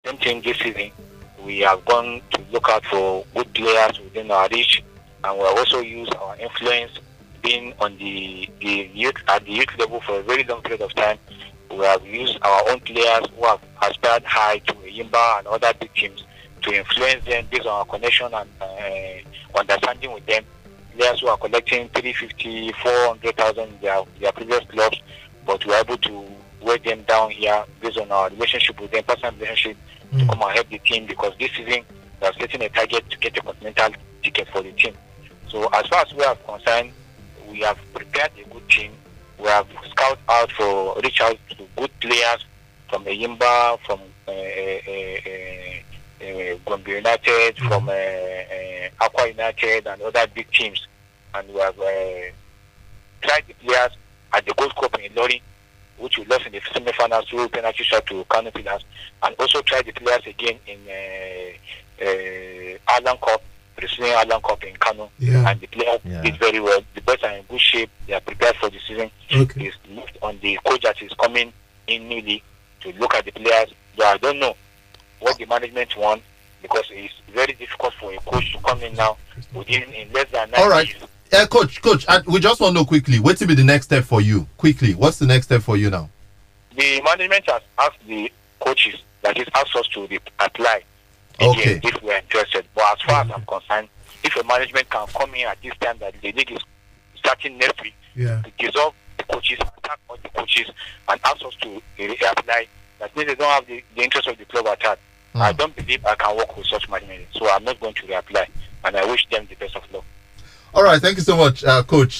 same thing this season. We have gone to look out for good players within our reach, and we have also used our influence being on the youth at the youth level for a very long period of time. We have used our own players who have aspired high to Yimba and other big teams to influence them based on our connection and understanding with them. Players who are collecting 350, 400,000 in their previous clubs, but we are able to weigh them down here based on our relationship with them, personal relationship, to come and help the team, because this season we are setting a target to get a continental ticket for the team. So as far as we are concerned, we have prepared a good team. We have reach out to good players from Yimba, from Gombe United, from Aqua United and other big teams. And we have tried the players at the Gold Cup in Lori, which we lost in the semi-finals through penalty shot to Kano Pillars, and also tried the players again in Alan Cup, Brazilian Alan Cup in Kano, and the players did very well. The boys are in good shape. They are prepared for the season. It's moved on the coach that is coming in newly to look at the players. So I don't know what the management want, because it's very difficult for a coach to come in now in less than 9 All days. right. Coach, we just want to know quickly, what will be the next step for you? Quickly, what's the next step for you now? The management has asked the coaches, that is, asked us to apply again if we are interested. But as far as I'm concerned, if a management can come in at this time that the league is starting next week, to dissolve the coaches, attack all the coaches, and ask us to apply, that means they don't have the interest of the club at heart. I don't believe I can work with such management, so I'm not going to reapply, and I wish them the best of luck. All right, thank you so much, Coach.